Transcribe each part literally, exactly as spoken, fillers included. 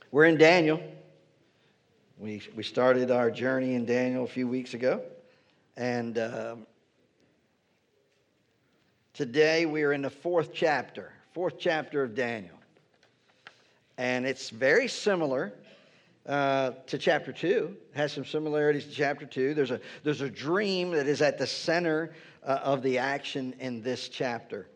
We're in Daniel. We, we started our journey in Daniel a few weeks ago. And um, today we are in the fourth chapter, fourth chapter of Daniel. And it's very similar uh, to chapter two. It has some similarities to chapter two. There's a, there's a dream that is at the center uh, of the action in this chapter.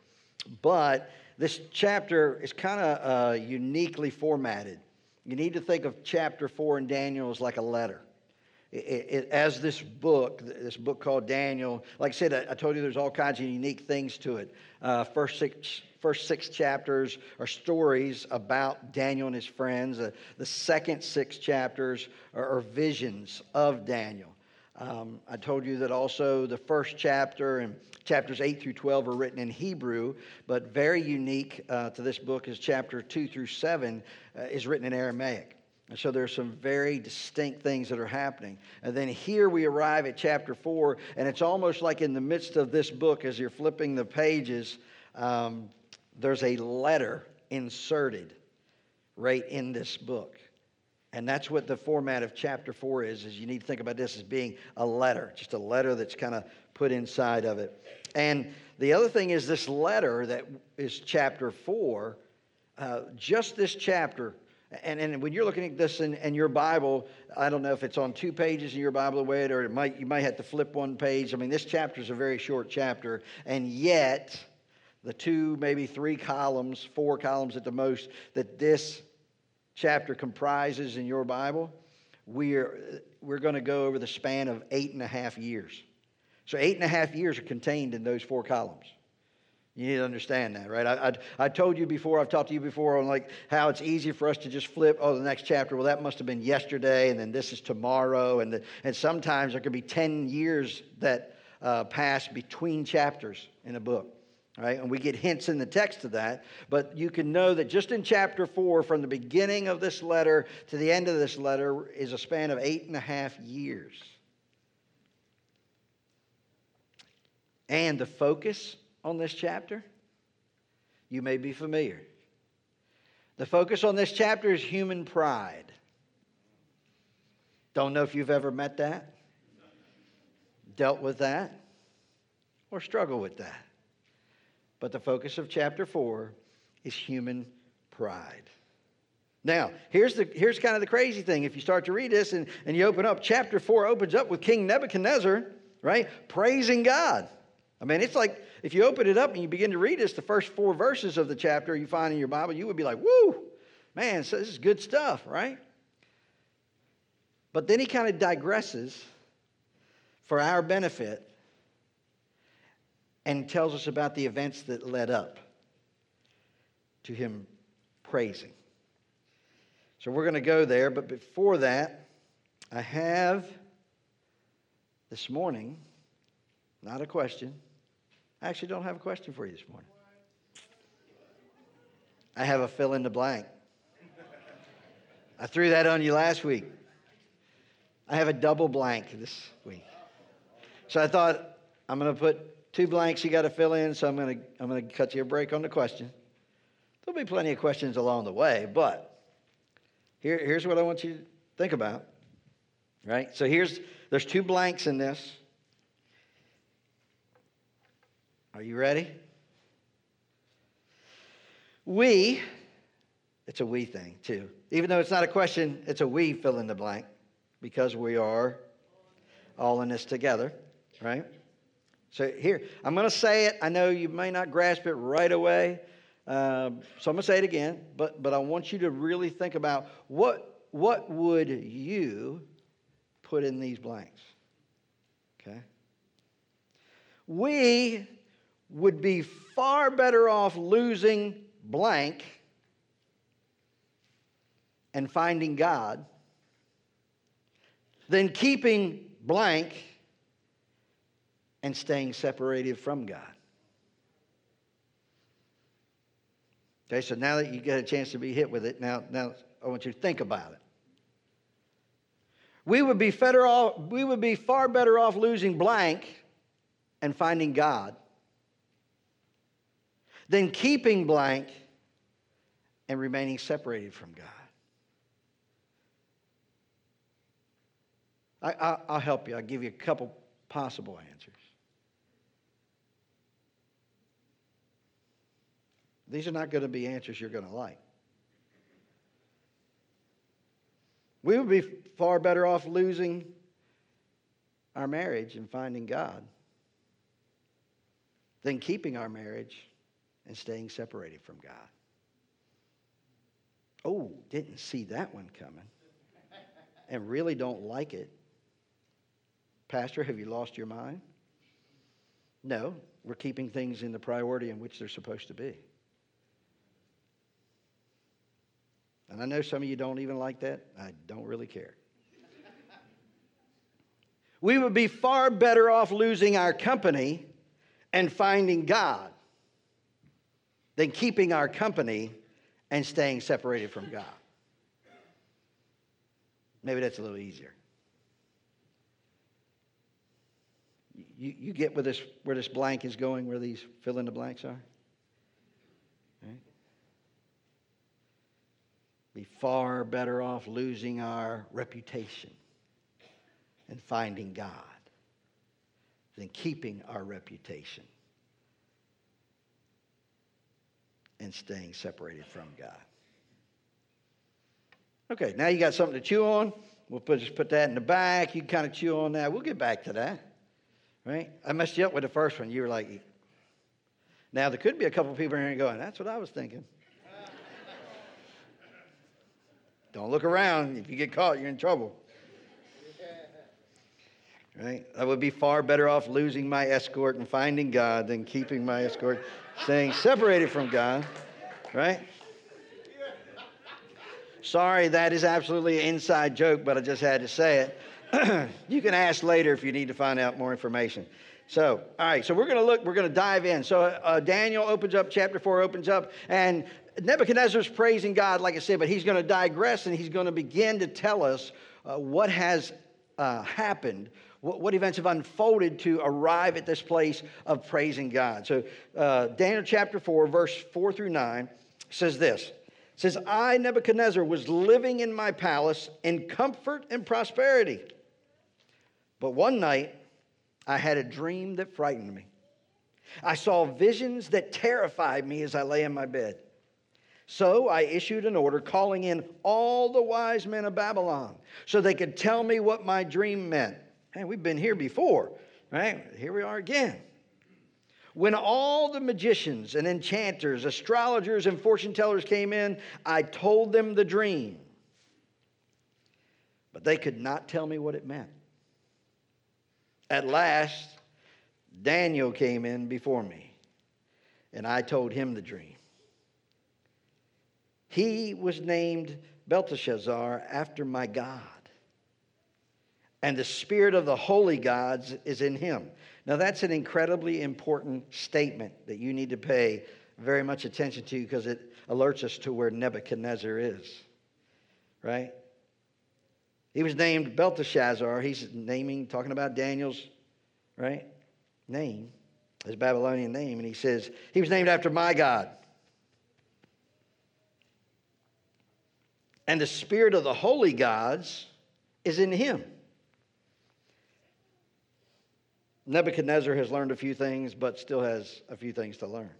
But this chapter is kind of uh, uniquely formatted. You need to think of chapter four in Daniel as like a letter. It, it, as this book, this book called Daniel, like I said, I, I told you there's all kinds of unique things to it. Uh, first six, first six chapters are stories about Daniel and his friends. Uh, the second six chapters are, are visions of Daniel. Um, I told you that also the first chapter and chapters eight through twelve are written in Hebrew, but very unique uh, to this book is chapter two through seven uh, is written in Aramaic. And so there's some very distinct things that are happening. And then here we arrive at chapter four, and it's almost like in the midst of this book, as you're flipping the pages, um, there's a letter inserted right in this book. And that's what the format of chapter four is, is you need to think about this as being a letter, just a letter that's kind of put inside of it. And the other thing is this letter that is chapter four, uh, just this chapter, and, and when you're looking at this in, in your Bible, I don't know if it's on two pages in your Bible the way it, or it might you might have to flip one page. I mean, this chapter is a very short chapter, and yet the two, maybe three columns, four columns at the most, that this chapter comprises in your Bible, we're we're going to go over the span of eight and a half years. So eight and a half years are contained in those four columns. You need to understand that, right? I, I I told you before, I've talked to you before on like how it's easy for us to just flip, oh, the next chapter, well, that must have been yesterday, and then this is tomorrow, and the, and sometimes there could be ten years that uh, pass between chapters in a book. Right? And we get hints in the text of that, but you can know that just in chapter four, from the beginning of this letter to the end of this letter, is a span of eight and a half years. And the focus on this chapter, you may be familiar. The focus on this chapter is human pride. Don't know if you've ever met that, dealt with that, or struggled with that. But the focus of chapter four is human pride. Now, here's the here's kind of the crazy thing. If you start to read this and, and you open up, chapter four opens up with King Nebuchadnezzar, right, praising God. I mean, it's like if you open it up and you begin to read this, the first four verses of the chapter you find in your Bible, you would be like, woo, man, so this is good stuff, right? But then he kind of digresses for our benefit and tells us about the events that led up to him praising. So we're going to go there, but before that, I have this morning, not a question. I actually don't have a question for you this morning. I have a fill in the blank. I threw that on you last week. I have a double blank this week. So I thought I'm going to put two blanks you got to fill in, so I'm going to I'm going to cut you a break on the question. There'll be plenty of questions along the way, but here, here's what I want you to think about. Right? So here's there's two blanks in this. Are you ready? We, it's a we thing too. Even though it's not a question, it's a we fill in the blank because we are all in this together, right? So here, I'm going to say it. I know you may not grasp it right away, uh, so I'm going to say it again. But but I want you to really think about what what would you put in these blanks? Okay. We would be far better off losing blank and finding God than keeping blank and staying separated from God. Okay, so now that you get a chance to be hit with it, now, now I want you to think about it. We would be better off, we would be far better off losing blank and finding God than keeping blank and remaining separated from God. I, I, I'll help you. I'll give you a couple possible answers. These are not going to be answers you're going to like. We would be far better off losing our marriage and finding God than keeping our marriage and staying separated from God. Oh, didn't see that one coming and really don't like it. Pastor, have you lost your mind? No, we're keeping things in the priority in which they're supposed to be. And I know some of you don't even like that. I don't really care. We would be far better off losing our company and finding God than keeping our company and staying separated from God. Maybe that's a little easier. You, you get where this, where this blank is going, where these fill in the blanks are? Right? Be far better off losing our reputation and finding God than keeping our reputation and staying separated from God. Okay, now you got something to chew on. We'll put, just put that in the back. You can kind of chew on that. We'll get back to that. Right? I messed you up with the first one. You were like, now there could be a couple people in here going, that's what I was thinking. Don't look around. If you get caught, you're in trouble. Right? I would be far better off losing my escort and finding God than keeping my escort, staying separated from God. Right? Sorry, that is absolutely an inside joke, but I just had to say it. You can ask later if you need to find out more information. So, all right, so we're going to look, we're going to dive in. So uh, Daniel opens up, chapter four opens up, and Nebuchadnezzar's praising God, like I said, but he's going to digress and he's going to begin to tell us uh, what has uh, happened, what, what events have unfolded to arrive at this place of praising God. So uh, Daniel chapter four, verse four through nine says this. It says, I, Nebuchadnezzar, was living in my palace in comfort and prosperity. But one night, I had a dream that frightened me. I saw visions that terrified me as I lay in my bed. So I issued an order calling in all the wise men of Babylon so they could tell me what my dream meant. Hey, we've been here before, right? Here we are again. When all the magicians and enchanters, astrologers and fortune tellers came in, I told them the dream. But they could not tell me what it meant. At last, Daniel came in before me, and I told him the dream. He was named Belteshazzar after my God, and the spirit of the holy gods is in him. Now, that's an incredibly important statement that you need to pay very much attention to because it alerts us to where Nebuchadnezzar is, right? He was named Belteshazzar. He's naming, talking about Daniel's, right, name, his Babylonian name. And he says, he was named after my God. And the spirit of the holy gods is in him. Nebuchadnezzar has learned a few things, but still has a few things to learn.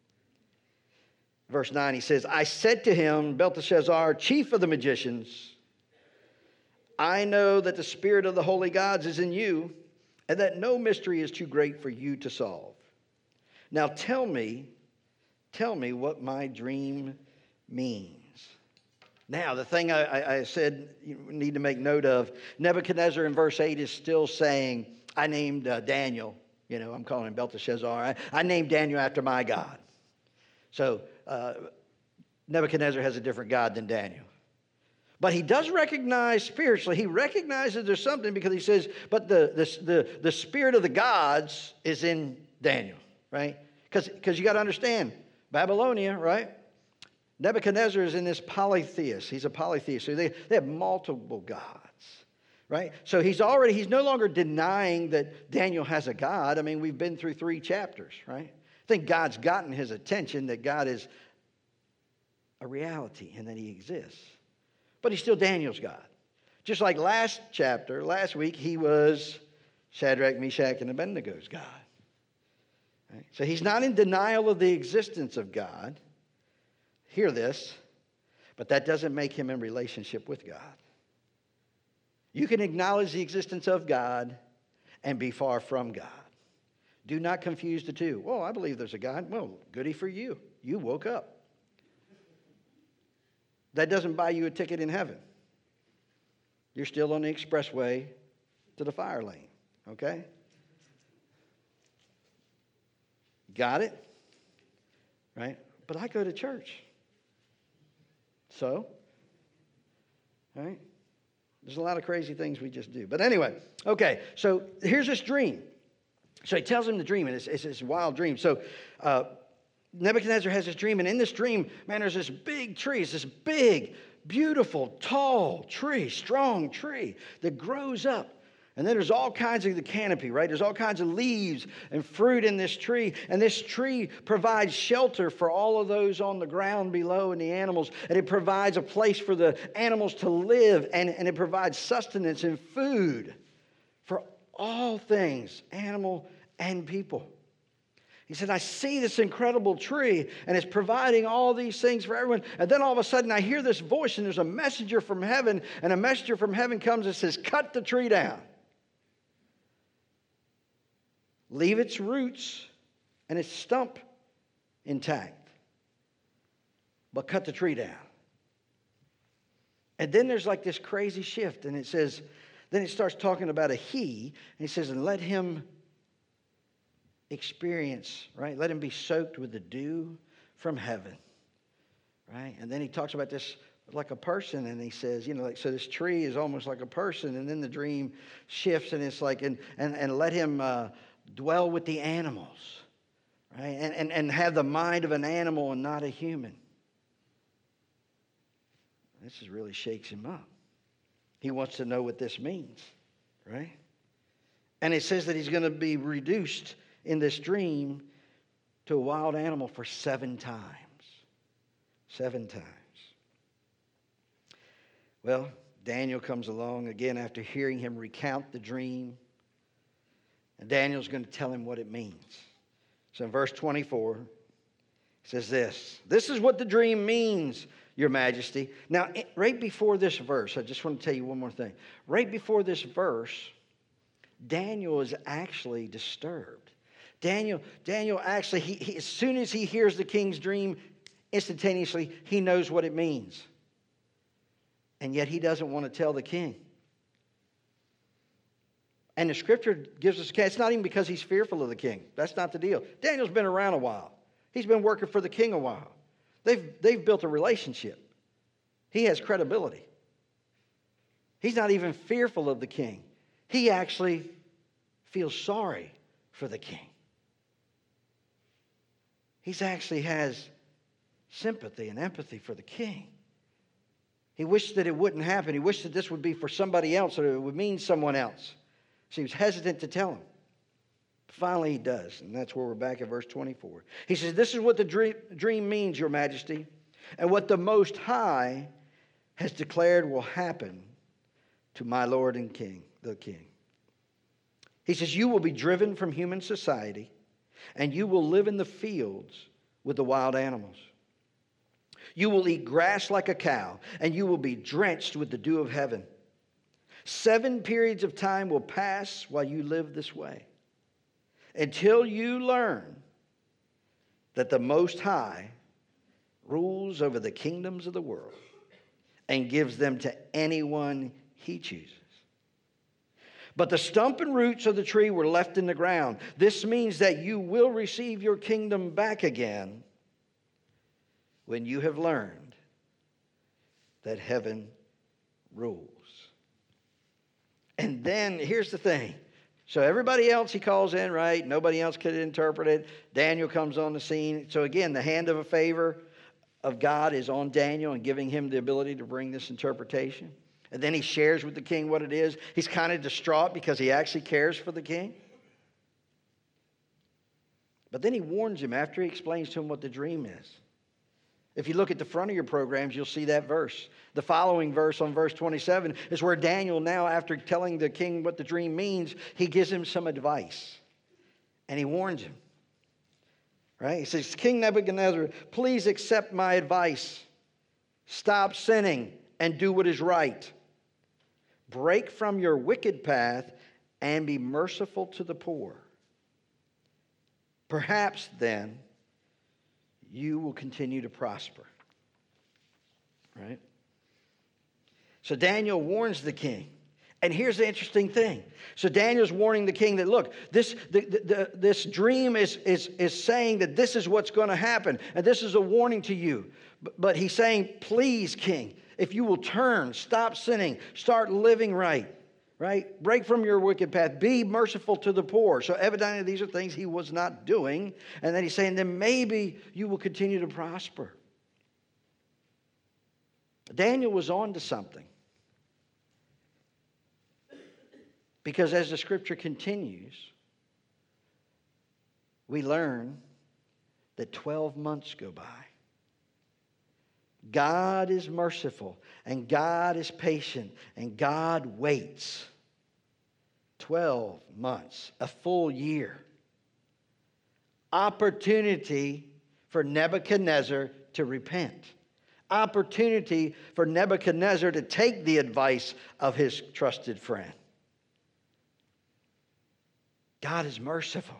Verse nine, he says, I said to him, Belteshazzar, chief of the magicians, I know that the spirit of the holy gods is in you, and that no mystery is too great for you to solve. Now tell me, tell me what my dream means. Now, the thing I, I, I said you need to make note of, Nebuchadnezzar in verse eight is still saying, I named uh, Daniel, you know, I'm calling him Belteshazzar. I, I named Daniel after my God. So uh, Nebuchadnezzar has a different God than Daniel. But he does recognize spiritually, he recognizes there's something because he says, but the, the, the, the spirit of the gods is in Daniel, right? Because you got to understand, Babylonia, right? Nebuchadnezzar is in this polytheist. He's a polytheist. So they, they have multiple gods, right? So he's already, he's no longer denying that Daniel has a God. I mean, we've been through three chapters, right? I think God's gotten his attention that God is a reality and that he exists. But he's still Daniel's God. Just like last chapter, last week, he was Shadrach, Meshach, and Abednego's God. Right? So he's not in denial of the existence of God. Hear this, but that doesn't make him in relationship with God. You can acknowledge the existence of God and be far from God. Do not confuse the two. Well, I believe there's a God. Well, goody for you. You woke up. That doesn't buy you a ticket in heaven. You're still on the expressway to the fire lane, okay? Got it? Right? But I go to church. So, right? There's a lot of crazy things we just do. But anyway, okay, so here's this dream. So he tells him the dream, and it's, it's this wild dream. So uh, Nebuchadnezzar has this dream, and in this dream, man, there's this big tree. It's this big, beautiful, tall tree, strong tree that grows up. And then there's all kinds of the canopy, right? There's all kinds of leaves and fruit in this tree. And this tree provides shelter for all of those on the ground below and the animals. And it provides a place for the animals to live. And, and it provides sustenance and food for all things, animal and people. He said, I see this incredible tree, and it's providing all these things for everyone. And then all of a sudden, I hear this voice, and there's a messenger from heaven. And a messenger from heaven comes and says, cut the tree down. Leave its roots and its stump intact, but cut the tree down. And then there's like this crazy shift, and it says, then it starts talking about a he, and he says, and let him experience, right? Let him be soaked with the dew from heaven, right? And then he talks about this like a person, and he says, you know, like, so this tree is almost like a person, and then the dream shifts, and it's like, and and, and let him uh, dwell with the animals, right? And, and, and have the mind of an animal and not a human. This just really shakes him up. He wants to know what this means, right? And it says that he's going to be reduced in this dream to a wild animal for seven times. Seven times. Well, Daniel comes along again after hearing him recount the dream. And Daniel's going to tell him what it means. So in verse twenty-four, it says this. This is what the dream means, Your Majesty. Now, right before this verse, I just want to tell you one more thing. Right before this verse, Daniel is actually disturbed. Daniel, Daniel actually, he, he, as soon as he hears the king's dream, instantaneously, he knows what it means. And yet he doesn't want to tell the king. And the scripture gives us, it's not even because he's fearful of the king. That's not the deal. Daniel's been around a while. He's been working for the king a while. They've, they've built a relationship. He has credibility. He's not even fearful of the king. He actually feels sorry for the king. He actually has sympathy and empathy for the king. He wished that it wouldn't happen. He wished that this would be for somebody else, or it would mean someone else. So he was hesitant to tell him. Finally, he does, and that's where we're back at verse twenty-four. He says, this is what the dream, dream means, Your Majesty, and what the Most High has declared will happen to my Lord and King, the King. He says, you will be driven from human society, and you will live in the fields with the wild animals. You will eat grass like a cow, and you will be drenched with the dew of heaven. Seven periods of time will pass while you live this way, until you learn that the Most High rules over the kingdoms of the world and gives them to anyone he chooses. But the stump and roots of the tree were left in the ground. This means that you will receive your kingdom back again when you have learned that heaven rules. And then here's the thing. So everybody else he calls in, right? Nobody else could interpret it. Daniel comes on the scene. So again, the hand of a favor of God is on Daniel and giving him the ability to bring this interpretation. And then he shares with the king what it is. He's kind of distraught because he actually cares for the king. But then he warns him after he explains to him what the dream is. If you look at the front of your programs, you'll see that verse. The following verse on verse twenty-seven is where Daniel now, after telling the king what the dream means, he gives him some advice. And he warns him. Right? He says, King Nebuchadnezzar, please accept my advice. Stop sinning and do what is right. Break from your wicked path and be merciful to the poor. Perhaps then you will continue to prosper. Right? So Daniel warns the king. And here's the interesting thing. So Daniel's warning the king that, look, this, the, the, the, this dream is, is, is saying that this is what's going to happen. And this is a warning to you. But, but he's saying, please, king, if you will turn, stop sinning, start living right. Right? Break from your wicked path. Be merciful to the poor. So evidently these are things he was not doing. And then he's saying, then maybe you will continue to prosper. Daniel was on to something. Because as the scripture continues, we learn that twelve months go by. God is merciful, and God is patient, and God waits. Twelve months, a full year. Opportunity for Nebuchadnezzar to repent. Opportunity for Nebuchadnezzar to take the advice of his trusted friend. God is merciful.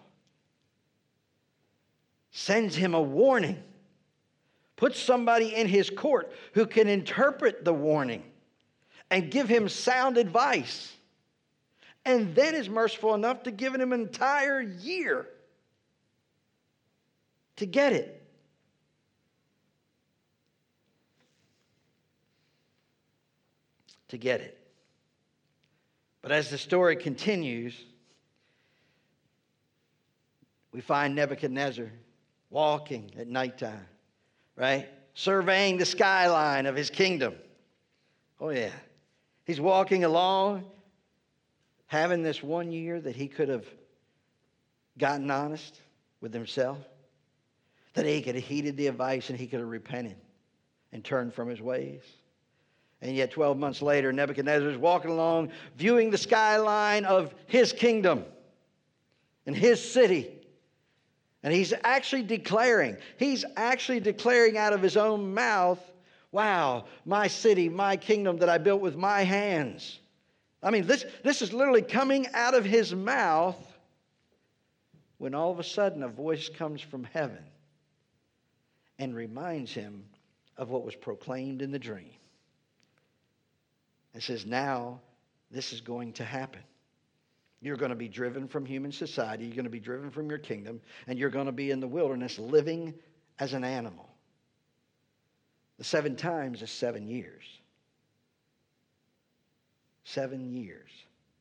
Sends him a warning. Puts somebody in his court who can interpret the warning and give him sound advice. And then is merciful enough to give him an entire year to get it. To get it. But as the story continues, we find Nebuchadnezzar walking at nighttime. Right? Surveying the skyline of his kingdom. Oh, yeah. He's walking along, having this one year that he could have gotten honest with himself. That he could have heeded the advice and he could have repented and turned from his ways. And yet twelve months later, Nebuchadnezzar is walking along, viewing the skyline of his kingdom and his city. And he's actually declaring, he's actually declaring out of his own mouth, wow, my city, my kingdom that I built with my hands. I mean, this, this is literally coming out of his mouth when all of a sudden a voice comes from heaven and reminds him of what was proclaimed in the dream. It says, now this is going to happen. You're going to be driven from human society. You're going to be driven from your kingdom. And you're going to be in the wilderness living as an animal. The seven times is seven years. Seven years.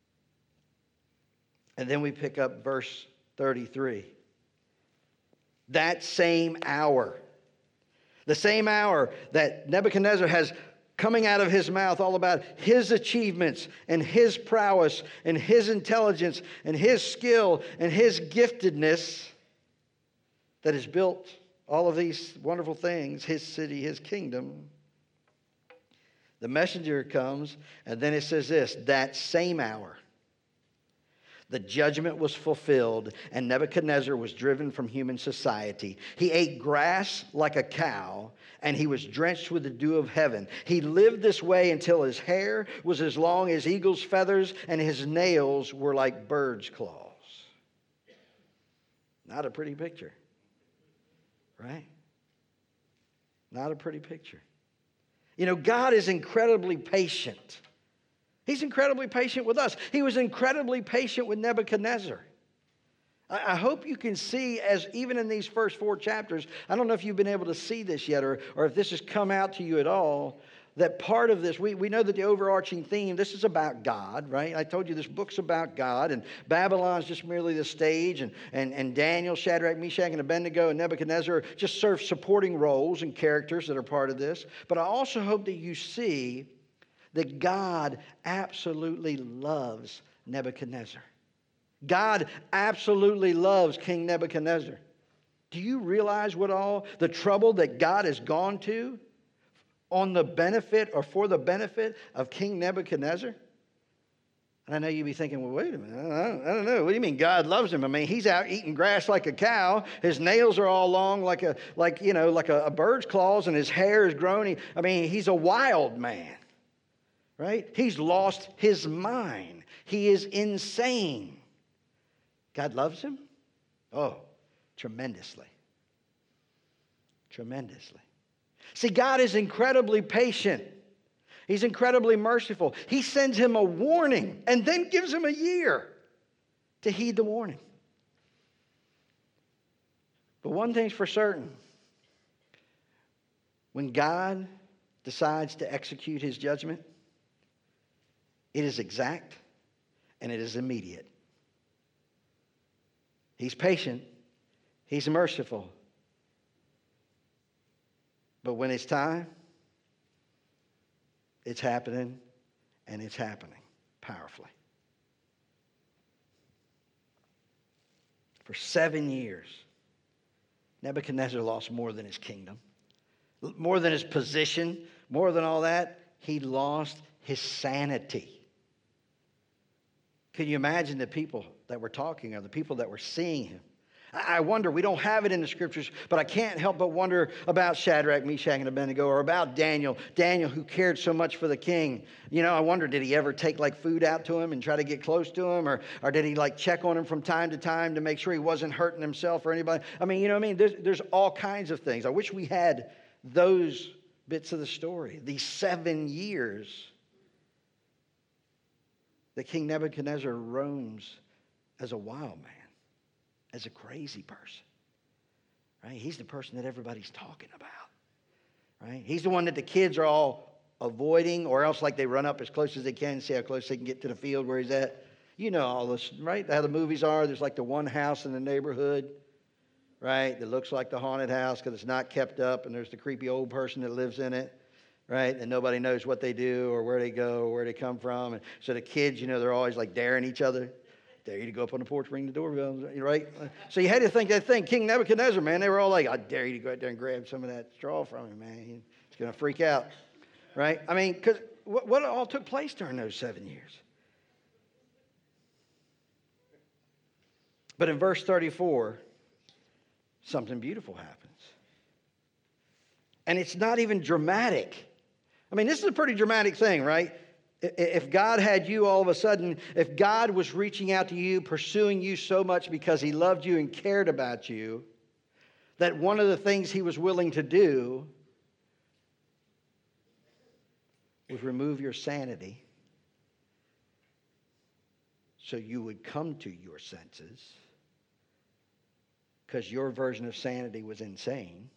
And then we pick up verse thirty-three. That same hour. The same hour that Nebuchadnezzar has coming out of his mouth all about his achievements and his prowess and his intelligence and his skill and his giftedness that has built all of these wonderful things, his city, his kingdom. The messenger comes, and then it says this, that same hour, the judgment was fulfilled, and Nebuchadnezzar was driven from human society. He ate grass like a cow, and he was drenched with the dew of heaven. He lived this way until his hair was as long as eagle's feathers, and his nails were like bird's claws. Not a pretty picture, right? Not a pretty picture. You know, God is incredibly patient. He's incredibly patient with us. He was incredibly patient with Nebuchadnezzar. I, I hope you can see, as even in these first four chapters, I don't know if you've been able to see this yet, or, or if this has come out to you at all, that part of this, we, we know that the overarching theme, this is about God, right? I told you this book's about God, and Babylon's just merely the stage, and, and, and Daniel, Shadrach, Meshach, and Abednego, and Nebuchadnezzar just serve supporting roles and characters that are part of this. But I also hope that you see that God absolutely loves Nebuchadnezzar. God absolutely loves King Nebuchadnezzar. Do you realize what all the trouble that God has gone to on the benefit or for the benefit of King Nebuchadnezzar? And I know you'd be thinking, well, wait a minute. I don't, I don't know. What do you mean God loves him? I mean, he's out eating grass like a cow. His nails are all long like a, like, you know, like a, a bird's claws, and his hair is grown. I mean, he's a wild man, right? He's lost his mind. He is insane. God loves him? Oh, tremendously. Tremendously. See, God is incredibly patient. He's incredibly merciful. He sends him a warning and then gives him a year to heed the warning. But one thing's for certain. When God decides to execute his judgment, it is exact and it is immediate. He's patient. He's merciful. But when it's time, it's happening, and it's happening powerfully. For seven years, Nebuchadnezzar lost more than his kingdom, more than his position, more than all that. He lost his sanity. Can you imagine the people that were talking or the people that were seeing him? I wonder, we don't have it in the scriptures, but I can't help but wonder about Shadrach, Meshach, and Abednego, or about Daniel. Daniel, who cared so much for the king. You know, I wonder, did he ever take like food out to him and try to get close to him? Or, or did he like check on him from time to time to make sure he wasn't hurting himself or anybody? I mean, you know what I mean? There's, there's all kinds of things. I wish we had those bits of the story. These seven years that King Nebuchadnezzar roams as a wild man. As a crazy person, right? He's the person that everybody's talking about, right? He's the one that the kids are all avoiding, or else like they run up as close as they can, see how close they can get to the field where he's at. You know all this, right? How the movies are. There's like the one house in the neighborhood, right? That looks like the haunted house because it's not kept up, and there's the creepy old person that lives in it, right? And nobody knows what they do or where they go or where they come from. And so the kids, you know, they're always like daring each other. Dare you to go up on the porch, ring the doorbell, right? So you had to think that thing. King Nebuchadnezzar, man, they were all like, I dare you to go out there and grab some of that straw from him, man. He's going to freak out, right? I mean, because what, what all took place during those seven years? But in verse thirty-four, something beautiful happens. And it's not even dramatic. I mean, this is a pretty dramatic thing, right? If God had you all of a sudden, if God was reaching out to you, pursuing you so much because he loved you and cared about you, that one of the things he was willing to do was remove your sanity so you would come to your senses, because your version of sanity was insane.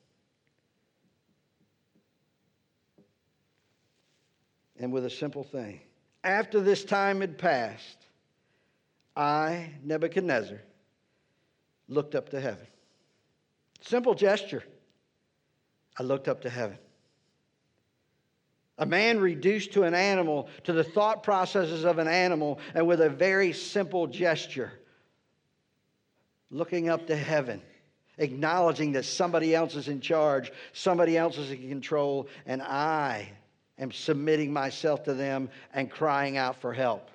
And with a simple thing. After this time had passed, I, Nebuchadnezzar, looked up to heaven. Simple gesture. I looked up to heaven. A man reduced to an animal, to the thought processes of an animal, and with a very simple gesture, looking up to heaven, acknowledging that somebody else is in charge, somebody else is in control, and I am submitting myself to them and crying out for help.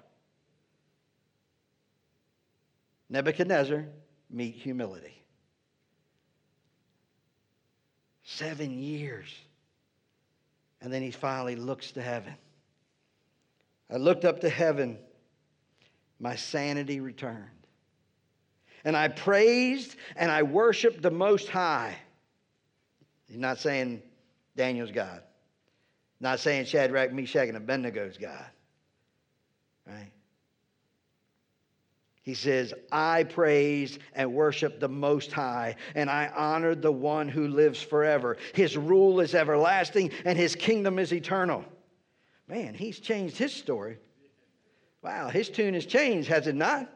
Nebuchadnezzar, meet humility. Seven years. And then he finally looks to heaven. I looked up to heaven. My sanity returned. And I praised and I worshiped the Most High. He's not saying Daniel's God. Not saying Shadrach, Meshach, and Abednego's God. Right? He says, I praised and worshiped the Most High, and I honored the one who lives forever. His rule is everlasting, and his kingdom is eternal. Man, he's changed his story. Wow, his tune has changed, has it not?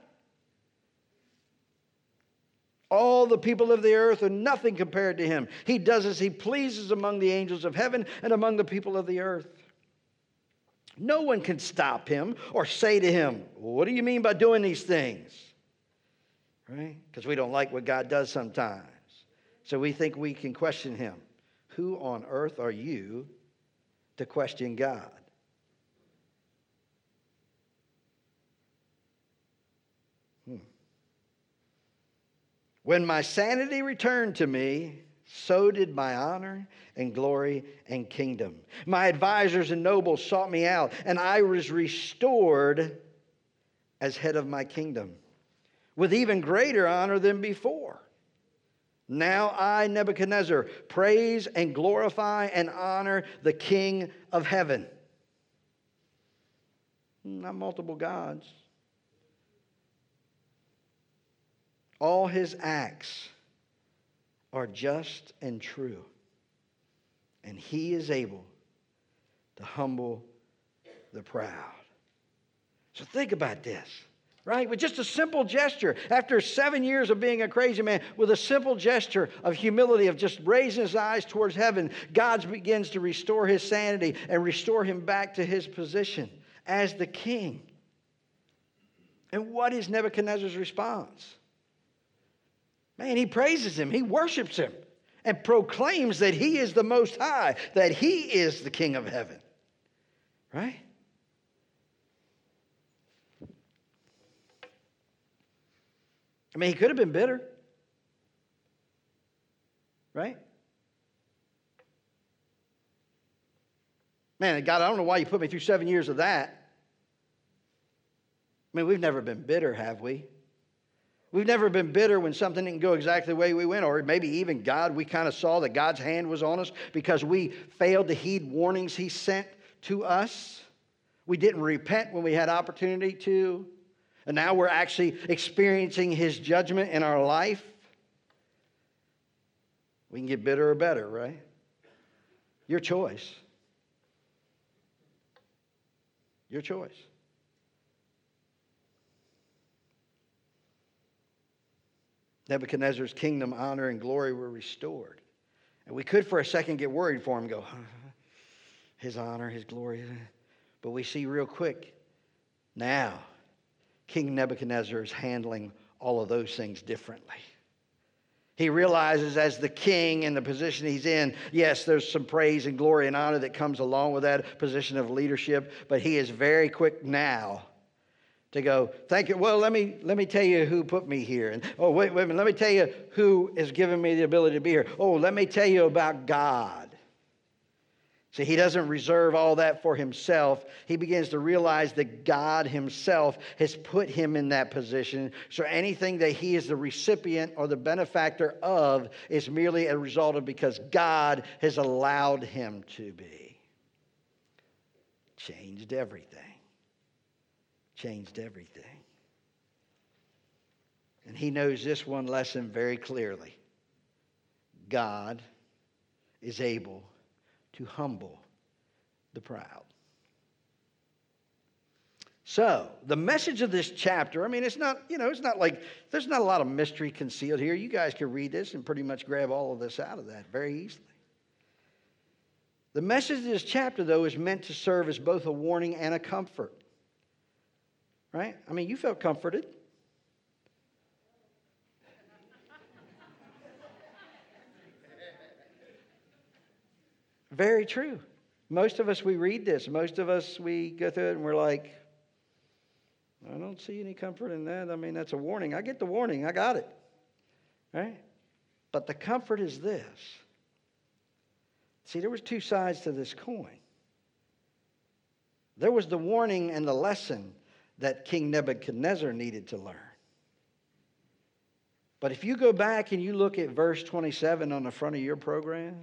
All the people of the earth are nothing compared to him. He does as he pleases among the angels of heaven and among the people of the earth. No one can stop him or say to him, what do you mean by doing these things? Right? Because we don't like what God does sometimes. So we think we can question him. Who on earth are you to question God? Hmm. When my sanity returned to me, so did my honor and glory and kingdom. My advisors and nobles sought me out, and I was restored as head of my kingdom, with even greater honor than before. Now I, Nebuchadnezzar, praise and glorify and honor the King of heaven. Not multiple gods. All his acts are just and true, and he is able to humble the proud. So think about this, right? With just a simple gesture, after seven years of being a crazy man, with a simple gesture of humility, of just raising his eyes towards heaven, God begins to restore his sanity and restore him back to his position as the king. And what is Nebuchadnezzar's response? Man, he praises him, he worships him, and proclaims that he is the Most High, that he is the King of heaven. Right? I mean, he could have been bitter. Right? Man, God, I don't know why you put me through seven years of that. I mean, we've never been bitter, have we? We've never been bitter when something didn't go exactly the way we went, or maybe even God, we kind of saw that God's hand was on us because we failed to heed warnings he sent to us. We didn't repent when we had opportunity to, and now we're actually experiencing his judgment in our life. We can get bitter or better, right? Your choice. Your choice. Nebuchadnezzar's kingdom, honor, and glory were restored. And we could for a second get worried for him and go, his honor, his glory. But we see real quick, now, King Nebuchadnezzar is handling all of those things differently. He realizes as the king in the position he's in, yes, there's some praise and glory and honor that comes along with that position of leadership, but he is very quick now to go, thank you. Well, let me let me tell you who put me here. And oh, wait, wait a minute. Let me tell you who has given me the ability to be here. Oh, let me tell you about God. See, he doesn't reserve all that for himself. He begins to realize that God himself has put him in that position. So anything that he is the recipient or the benefactor of is merely a result of because God has allowed him to be. Changed everything. Changed everything. And he knows this one lesson very clearly. God is able to humble the proud. So, the message of this chapter, I mean, it's not, you know, it's not like, there's not a lot of mystery concealed here. You guys can read this and pretty much grab all of this out of that very easily. The message of this chapter, though, is meant to serve as both a warning and a comfort. Right? I mean, you felt comforted. Very true. Most of us, we read this. Most of us, we go through it and we're like, I don't see any comfort in that. I mean, that's a warning. I get the warning. I got it. Right? But the comfort is this. See, there was two sides to this coin. There was the warning and the lesson that King Nebuchadnezzar needed to learn. But if you go back and you look at verse twenty-seven on the front of your program,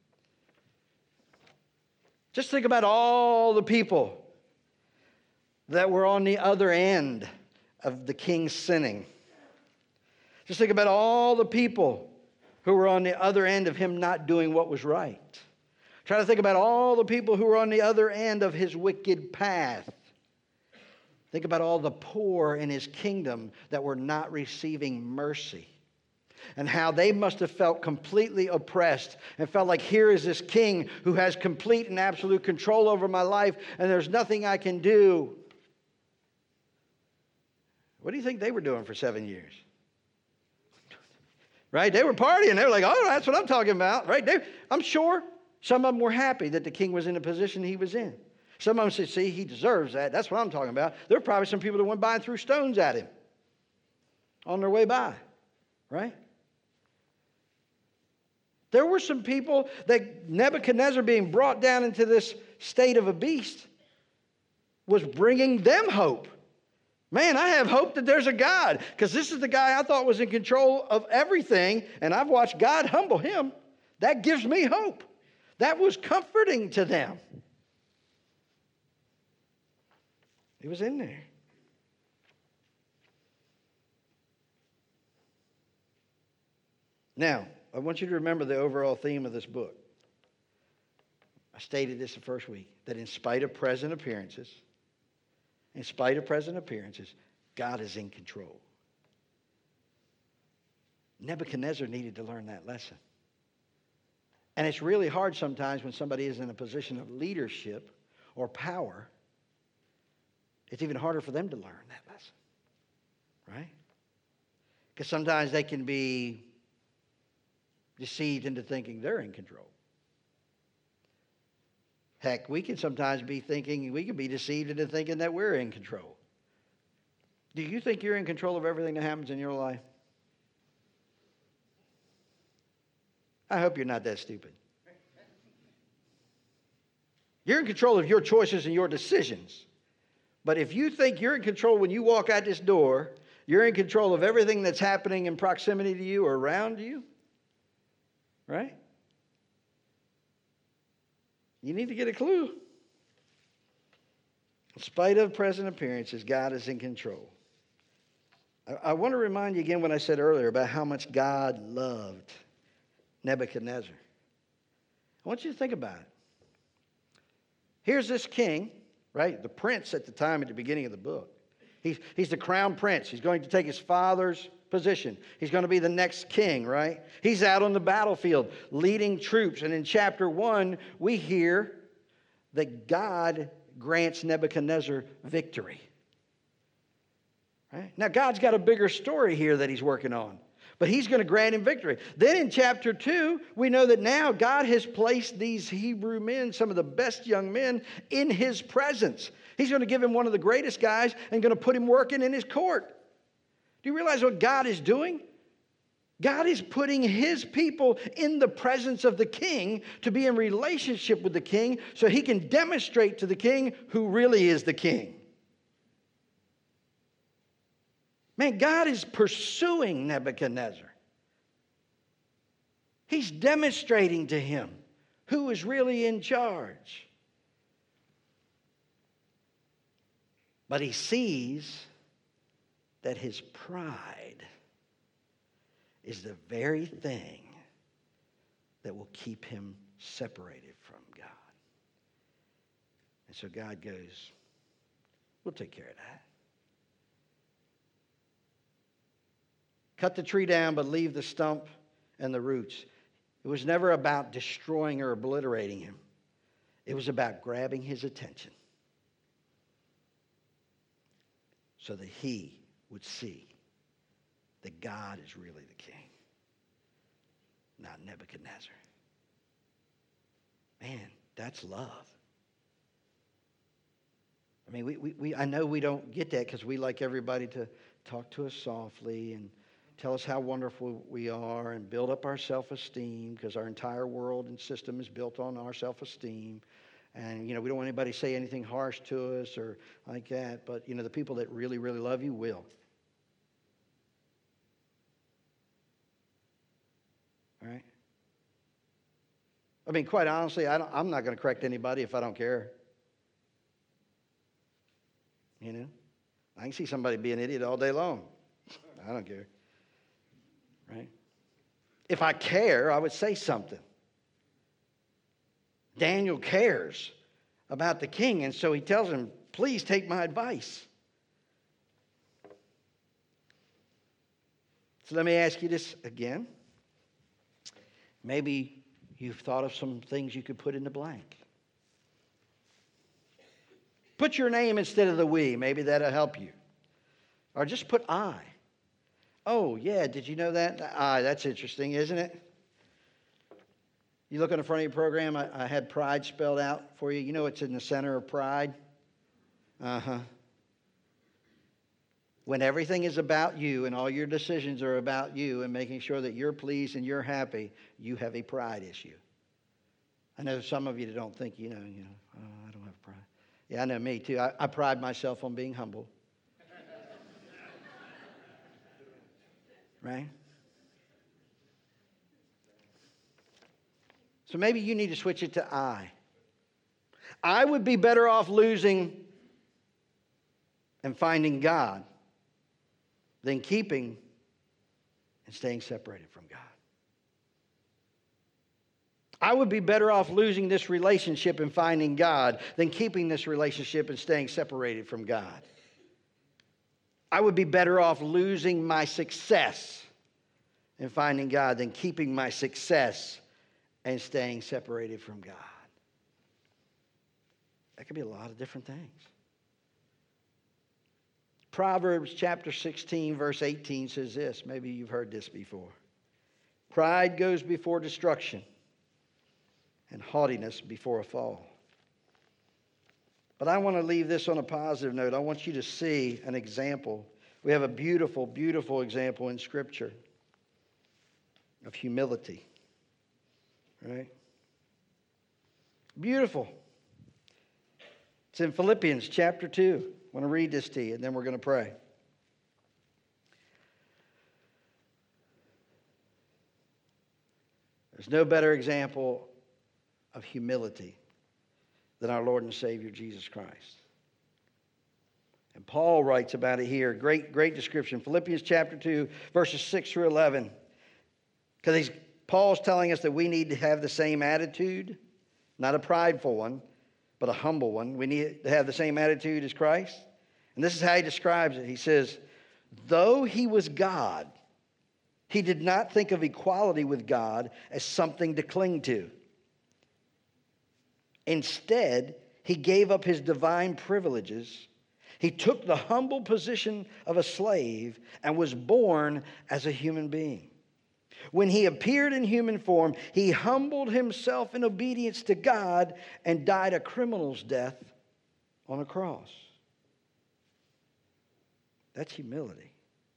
just think about all the people that were on the other end of the king sinning. Just think about all the people who were on the other end of him not doing what was right. Try to think about all the people who were on the other end of his wicked path. Think about all the poor in his kingdom that were not receiving mercy. And how they must have felt completely oppressed and felt like here is this king who has complete and absolute control over my life and there's nothing I can do. What do you think they were doing for seven years? right? They were partying. They were like, oh, that's what I'm talking about, right? They, I'm sure some of them were happy that the king was in the position he was in. Some of them said, see, he deserves that. That's what I'm talking about. There were probably some people that went by and threw stones at him on their way by, right? There were some people that Nebuchadnezzar, being brought down into this state of a beast, was bringing them hope. Man, I have hope that there's a God, because this is the guy I thought was in control of everything, and I've watched God humble him. That gives me hope. That was comforting to them. It was in there. Now, I want you to remember the overall theme of this book. I stated this the first week, that in spite of present appearances, in spite of present appearances, God is in control. Nebuchadnezzar needed to learn that lesson. And it's really hard sometimes when somebody is in a position of leadership or power. It's even harder for them to learn that lesson, right? Because sometimes they can be deceived into thinking they're in control. Heck, we can sometimes be thinking, we can be deceived into thinking that we're in control. Do you think you're in control of everything that happens in your life? I hope you're not that stupid. You're in control of your choices and your decisions. But if you think you're in control when you walk out this door, you're in control of everything that's happening in proximity to you or around you, right? You need to get a clue. In spite of present appearances, God is in control. I, I want to remind you again what I said earlier about how much God loved Nebuchadnezzar. I want you to think about it. Here's this king, right? The prince at the time at the beginning of the book. He's, he's the crown prince. He's going to take his father's position. He's going to be the next king, right? He's out on the battlefield leading troops. And in chapter one, we hear that God grants Nebuchadnezzar victory. Right? Now, God's got a bigger story here that he's working on. But he's going to grant him victory. Then in chapter two, we know that now God has placed these Hebrew men, some of the best young men, in his presence. He's going to give him one of the greatest guys and going to put him working in his court. Do you realize what God is doing? God is putting his people in the presence of the king to be in relationship with the king so he can demonstrate to the king who really is the king. Man, God is pursuing Nebuchadnezzar. He's demonstrating to him who is really in charge. But he sees that his pride is the very thing that will keep him separated from God. And so God goes, we'll take care of that. Cut the tree down, but leave the stump and the roots. It was never about destroying or obliterating him. It was about grabbing his attention so that he would see that God is really the king, not Nebuchadnezzar. Man, that's love. I mean, we, we, we I know we don't get that because we like everybody to talk to us softly and tell us how wonderful we are and build up our self-esteem because our entire world and system is built on our self-esteem. And, you know, we don't want anybody to say anything harsh to us or like that. But, you know, the people that really, really love you will. All right? I mean, quite honestly, I don't, I'm not going to correct anybody if I don't care. You know? I can see somebody be an idiot all day long. I don't care. Right? If I care, I would say something. Daniel cares about the king, and so he tells him, please take my advice. So let me ask you this again. Maybe you've thought of some things you could put in the blank. Put your name instead of the we. Maybe that'll help you. Or just put I. Oh, yeah, did you know that? Ah, that's interesting, isn't it? You look on the front of your program, I, I had pride spelled out for you. You know it's in the center of pride? Uh-huh. When everything is about you and all your decisions are about you and making sure that you're pleased and you're happy, you have a pride issue. I know some of you that don't think, you know, you know, oh, I don't have pride. Yeah, I know me too. I, I pride myself on being humble. Right? So maybe you need to switch it to I. I would be better off losing and finding God than keeping and staying separated from God. I would be better off losing this relationship and finding God than keeping this relationship and staying separated from God. I would be better off losing my success and finding God than keeping my success and staying separated from God. That could be a lot of different things. Proverbs chapter sixteen, verse eighteen says this. Maybe you've heard this before. Pride goes before destruction, and haughtiness before a fall. But I want to leave this on a positive note. I want you to see an example. We have a beautiful, beautiful example in Scripture of humility. Right? Beautiful. It's in Philippians chapter two. I want to read this to you, and then we're going to pray. There's no better example of humility than our Lord and Savior Jesus Christ. And Paul writes about it here. Great, great description. Philippians chapter two, verses six through eleven. Because he's Paul's telling us that we need to have the same attitude, not a prideful one, but a humble one. We need to have the same attitude as Christ. And this is how he describes it. He says, though he was God, he did not think of equality with God as something to cling to. Instead, he gave up his divine privileges. He took the humble position of a slave and was born as a human being. When he appeared in human form, he humbled himself in obedience to God and died a criminal's death on a cross. That's humility.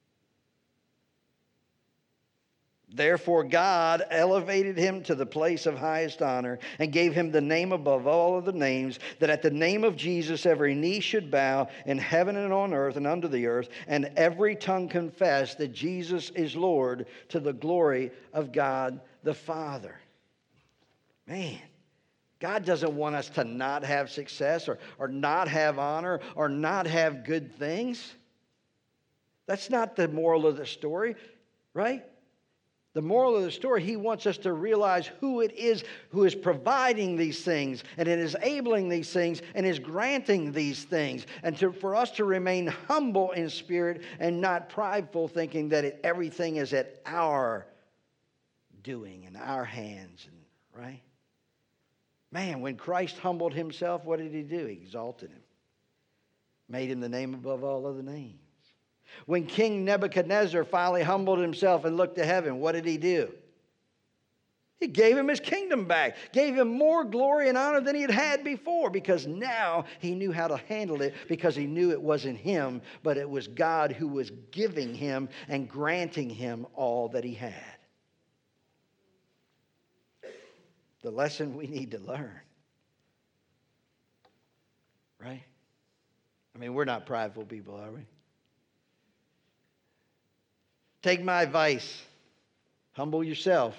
Therefore, God elevated him to the place of highest honor and gave him the name above all other names, that at the name of Jesus every knee should bow in heaven and on earth and under the earth, and every tongue confess that Jesus is Lord, to the glory of God the Father. Man, God doesn't want us to not have success or, or not have honor or not have good things. That's not the moral of the story, right? The moral of the story, he wants us to realize who it is who is providing these things and is enabling these things and is granting these things. And to, for us to remain humble in spirit and not prideful, thinking that it, everything is at our doing in our hands, and right? Man, when Christ humbled himself, what did he do? He exalted him. Made him the name above all other names. When King Nebuchadnezzar finally humbled himself and looked to heaven, what did he do? He gave him his kingdom back, gave him more glory and honor than he had had before, because now he knew how to handle it, because he knew it wasn't him, but it was God who was giving him and granting him all that he had. The lesson we need to learn, right? I mean, we're not prideful people, are we? Take my advice. Humble yourself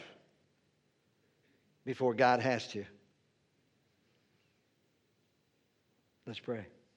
before God has to. Let's pray.